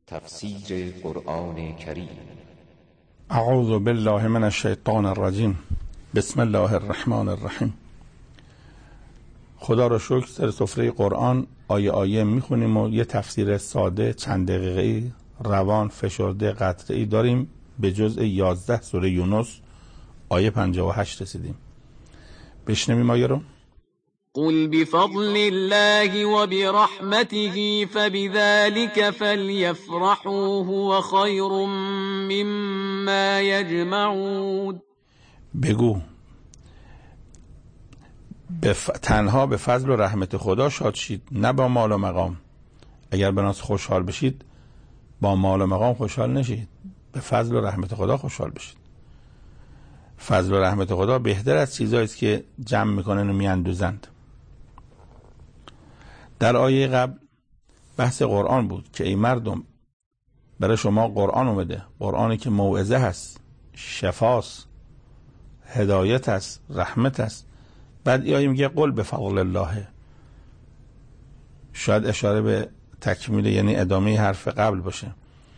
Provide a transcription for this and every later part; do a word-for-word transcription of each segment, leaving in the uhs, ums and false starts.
تفسیر قرآن کریم. اعوذ بالله من الشیطان الرجیم. بسم الله الرحمن الرحیم. خدا را شکر، سر سفره قرآن آیه آیه میخونیم و یه تفسیر ساده چند دقیقه‌ای روان فشرده قطعی داریم. به جزء یازده سوره یونس آیه پنجاه و هشت رسیدیم. بشنویم آیه رو. قل بفضل الله وبرحمته فبذلك فليفرحوا هو خير مما يجمعون. بگو بف... تنها به فضل و رحمت خدا شاد شید، نه با مال و مقام. اگر بناس خوشحال بشید با مال و مقام خوشحال نشید، به فضل و رحمت خدا خوشحال بشید. فضل و رحمت خدا بهتر از چیزایی است که جمع میکنن و میاندوزند. در آیه قبل بحث قرآن بود که ای مردم، برای شما قرآن اومده، قرآنی که موعظه هست، شفاست، هدایت هست، رحمت هست. بعد این آیه میگه قل بفضل الله. شاید اشاره به تکمیل، یعنی ادامه حرف قبل باشه.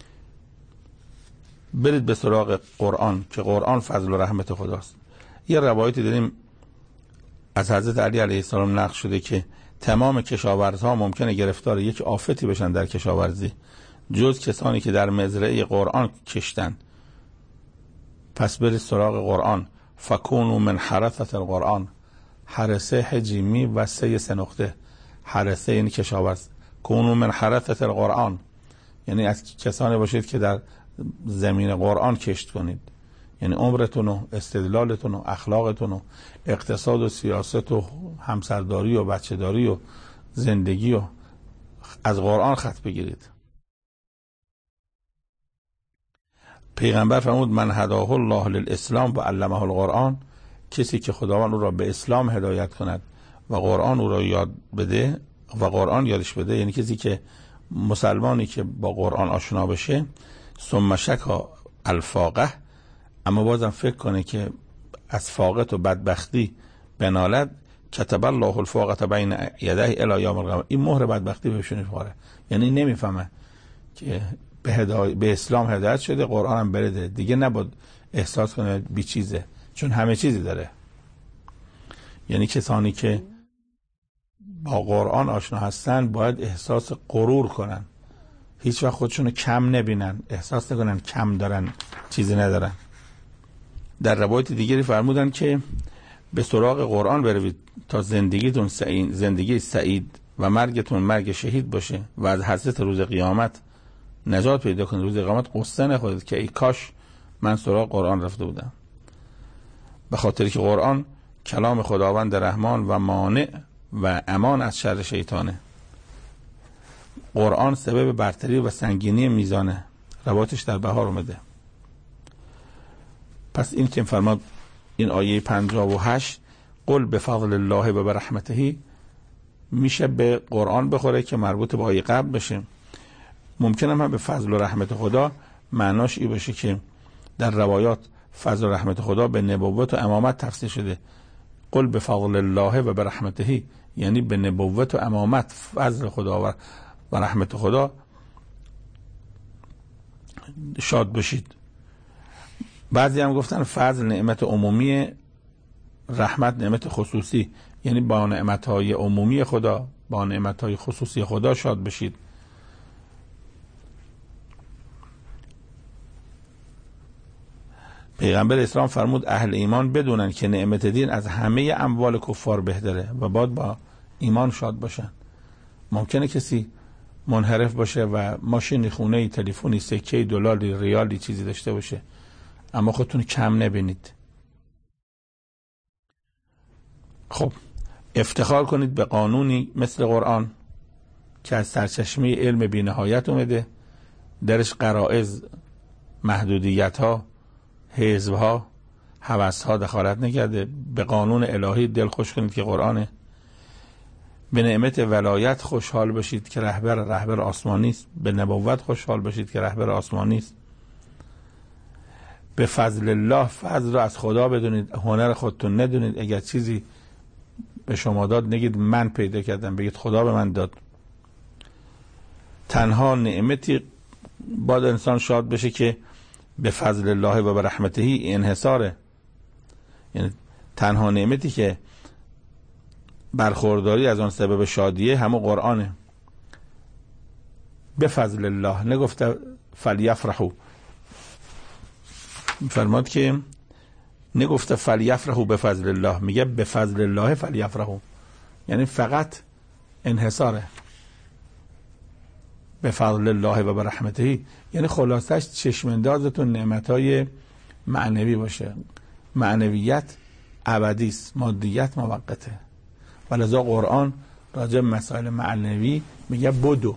برید به سراغ قرآن که قرآن فضل و رحمت خداست. یه روایتی داریم از حضرت علی علیه السلام نقل شده که تمام کشاورزها ممکنه گرفتار یک آفتی بشن در کشاورزی جز کسانی که در مزرعه قرآن کشتن. پس برید سراغ قرآن. فکونوا من حرثة القرآن. حرثه حجیمی و سه سه نقطه. حرثه یعنی کشاورز. کونوا من حرثة القرآن یعنی از کسانی باشید که در زمین قرآن کشت کنید. یعنی عمرتون و استدلالتون و اخلاقتون و اقتصاد و سیاست و همسرداری و بچه‌داری و زندگی و از قرآن خط بگیرید. پیغمبر فرمود من هداه الله للاسلام و علمه القرآن. کسی که خداوند او را به اسلام هدایت کند و قرآن او را یاد بده و قرآن یادش بده، یعنی کسی که مسلمانی که با قرآن آشنا بشه، ثم شکا الفاقه، اما بازم فکر کنه که از فاقت و بدبختی بنالد، کتب الله الفاقه بین یدیه الی یوم القیامه. این مهر بدبختی بهشون می‌خوره. یعنی نمیفهمه که به, هدای... به اسلام هدایت شده، قرآن هم برده، دیگه نباید احساس کنه بی چیزه، چون همه چیزی داره. یعنی کسانی که با قرآن آشنا هستن باید احساس غرور کنن، هیچ وقت خودشونو کم نبینن، احساس نکنن کم دارن، چیزی ندارن. در روایت دیگری فرمودن که به سراغ قرآن بروید تا زندگیتون سعید، زندگی سعید و مرگتون مرگ شهید باشه و از حسرت روز قیامت نجات پیدا کنید. روز قیامت قصه نخورید که ای کاش من سراغ قرآن رفته بودم. به خاطر که قرآن کلام خداوند رحمان و مانع و امان از شر شیطانه. قرآن سبب برتری و سنگینی میزانه. روایتش در بهار اومده. پس این که فرماد این آیه پنجاه و هشت قل بفضل الله و برحمته میشه به قرآن بخوره که مربوط به آیه قبل بشه. ممکنه هم به فضل و رحمت خدا معناش این باشه که در روایات فضل و رحمت خدا به نبوت و امامت تفسیر شده. قل بفضل الله و برحمته یعنی به نبوت و امامت، فضل خدا و و رحمت خدا شاد بشید. بعضی هم گفتن فضل نعمت عمومی، رحمت نعمت خصوصی، یعنی با نعمتهای عمومی خدا با نعمتهای خصوصی خدا شاد بشید. پیغمبر اسلام فرمود اهل ایمان بدونن که نعمت دین از همه اموال کفار بهتره و باید با ایمان شاد باشن. ممکنه کسی منحرف باشه و ماشینی، خونه‌ای، تلفنی، سکه‌ای، دلاری، ریالی چیزی داشته باشه، اما خودتون کم نبینید. خب افتخار کنید به قانونی مثل قرآن که از سرچشمه علم بی نهایت اومده، درش غرائز، محدودیت ها، حزب ها، هوس ها دخالت نکرده. به قانون الهی دل خوش کنید که قرآنه. به نعمت ولایت خوشحال باشید که رهبر رهبر آسمانی است. به نبوت خوشحال باشید که رهبر آسمانی است. به فضل الله، فضل رو از خدا بدونید، هنر خودتون ندونید. اگر چیزی به شما داد نگید من پیدا کردم، بگید خدا به من داد. تنها نعمتی باید انسان شاد بشه که به فضل الله و به رحمته انحصاره. یعنی تنها نعمتی که برخورداری از آن سبب شادیه همون قرآنه. به فضل الله، نگفته فلیفرحوا، فرماد که نگفته فلیفرحوا به فضل الله، میگه به فضل الله فلیفرحوا، یعنی فقط انحصاره به فضل الله و به رحمته، یعنی خلاصش چشماندازتون نعمتهای معنوی باشه. معنویت ابدی است، مادیت موقته. ولذا قرآن راجع به مسائل معنوی میگه بدو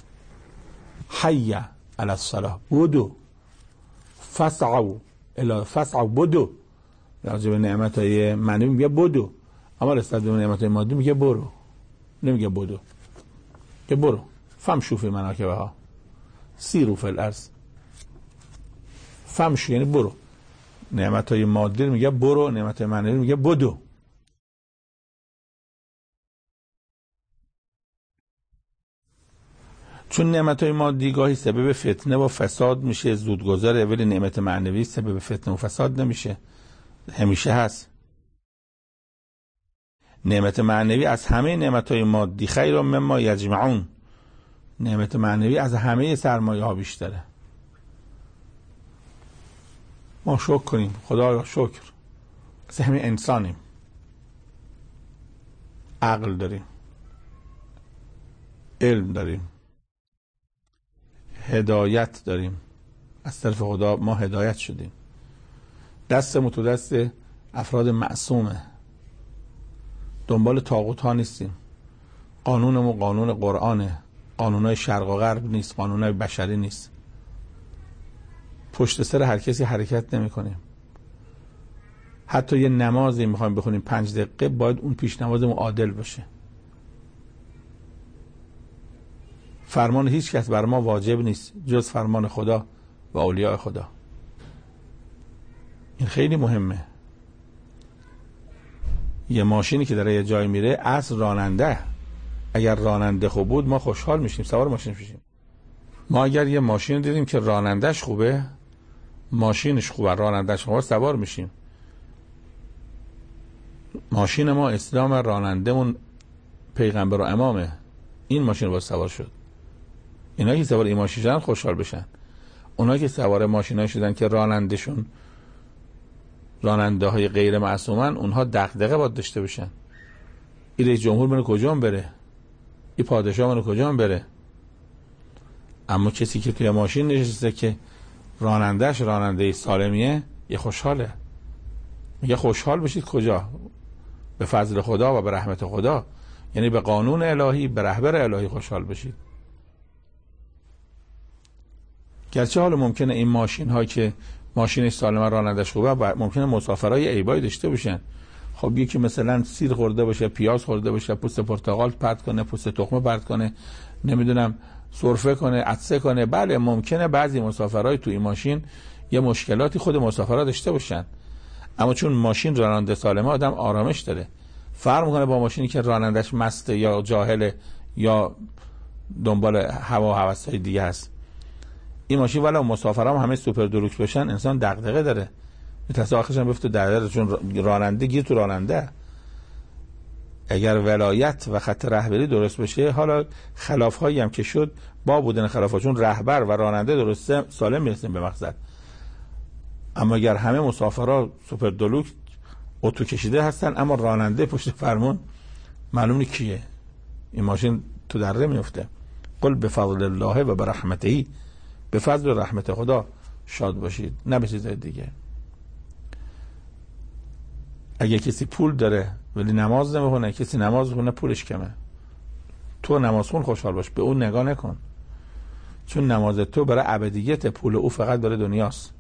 حی علی الصلاة، بدو فسعوا الی فسعوا، بدو. راجع به نعمتهای معنوی میگه بدو، اما نسبت به نعمتهای مادی میگه برو، نمیگه بدو، که برو. فمشو فی مناکبها سیروا فی الارض، فمشو یعنی برو. نعمتهای مادی میگه برو، نعمتهای معنوی میگه بدو. چون نعمتهای مادی گاهی سبب فتنه و فساد میشه، زودگذره، ولی نعمت معنوی سبب فتنه و فساد نمیشه، همیشه هست. نعمت معنوی از همه نعمتهای مادی خیر مما یجمعون، نعمت معنوی از همه سرمایه ها بیشتره. ما شکر کنیم، خدا شکر، از همه انسانیم، عقل داریم، علم داریم، هدایت داریم، از طرف خدا ما هدایت شدیم. دستمون تو دست افراد معصومه، دنبال طاغوت ها نیستیم. قانونمون قانون قرآنه، قانونای شرق و غرب نیست، قانونای بشری نیست. پشت سر هر کسی حرکت نمی کنیم. حتی یه نمازی میخوایم بخونیم پنج دقیقه، باید اون پیش نمازمون عادل باشه. فرمان هیچ کس بر ما واجب نیست جز فرمان خدا و اولیاء خدا. این خیلی مهمه. یه ماشینی که داره یه جای میره، اصل راننده. اگر راننده خوب بود ما خوشحال میشیم، سوار ماشین میشیم. ما اگر یه ماشین دیدیم که رانندش خوبه، ماشینش خوبه، رانندش خوبه، سوار میشیم. ماشین ما اسلام، رانندمون پیغمبر و امامه. این ماشین باید سوار شد. اینا که سوار این ماشین شدن خوشحال بشن. اونا که سوار ماشینای شدن که رانندشون راننده های غیر معصومن، اونها دغدغه باید داشته بشن. این رئیس جمهور منو کجا بره؟ این پادشاه منو کجا بره؟ اما کسی که توی ماشین نشسته که رانندهش راننده سالمیه، یه خوشحاله. میگه خوشحال بشید کجا؟ به فضل خدا و به رحمت خدا، یعنی به قانون الهی، به رهبر الهی خوشحال بشید. گرچه حالا ممکنه این ماشین ها که ماشینش سالمه، رانندش خوبه، ممکنه مسافرای عیبایی داشته باشن. خب یکی مثلا سیر خورده باشه، پیاز خورده باشه، پوست پرتقال پرت کنه، پوست تخمه پرت کنه، نمیدونم سرفه کنه، عطسه کنه. بله ممکنه بعضی مسافرای تو این ماشین یه مشکلاتی خود مسافرها داشته باشن، اما چون ماشین راننده سالمه، آدم آرامش داره. فرق میکنه با ماشینی که رانندش مسته یا جاهله یا دنبال هوا و هوس‌های دیگه هست. این ماشین ولی مسافرام همه سوپر دلوکس باشن، انسان دغدغه داره، میترسه آخرش هم بفته دغدغه، چون راننده گیر تو راننده. اگر ولایت و خط رهبری درست بشه، حالا خلاف‌هایی هم که شد با بودن خلاف‌ها، چون رهبر و راننده درسته سالم میرسیم به مقصد. اما اگر همه مسافرها سوپر دلوکس اتو کشیده هستن، اما راننده پشت فرمون معلوم نیست کیه، این ماشین تو دره میفته. قل بفضل الله و برحمته، به فضل و رحمت خدا شاد باشید، نه به چیز دیگه. اگه کسی پول داره ولی نماز نمیخونه، کسی نماز میخونه پولش کمه، تو نماز خون خوشحال باش، به اون نگاه نکن، چون نماز تو برای ابدیت، پول او فقط برای دنیاست.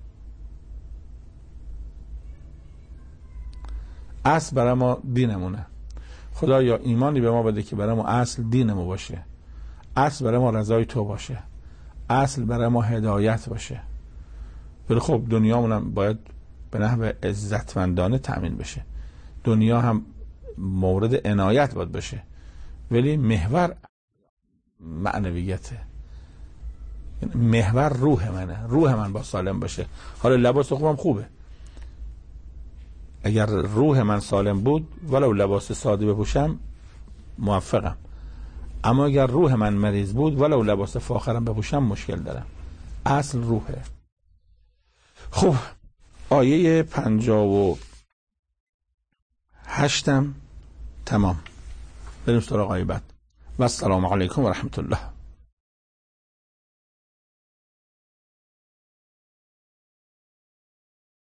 اصل برای ما دینمونه. خدا یا ایمانی به ما بده که برای ما اصل دینمون باشه، اصل برای ما رضای تو باشه، اصل برای ما هدایت باشه. ولی خب دنیامون هم باید به نحو عزتمندانه تأمین بشه، دنیا هم مورد عنایت باید بشه، ولی محور معنویته. محور روح منه، روح من با سالم باشه. حالا لباس خوبم خوبه، اگر روح من سالم بود ولو لباس ساده بپوشم موفقم، اما اگر روح من مریض بود ولو لباس فاخرم بپوشم مشکل دارم. اصل روحه. خب آیه پنجاه و هشتم تمام. بریم سراغ آیه بعد. و السلام علیکم و رحمت الله.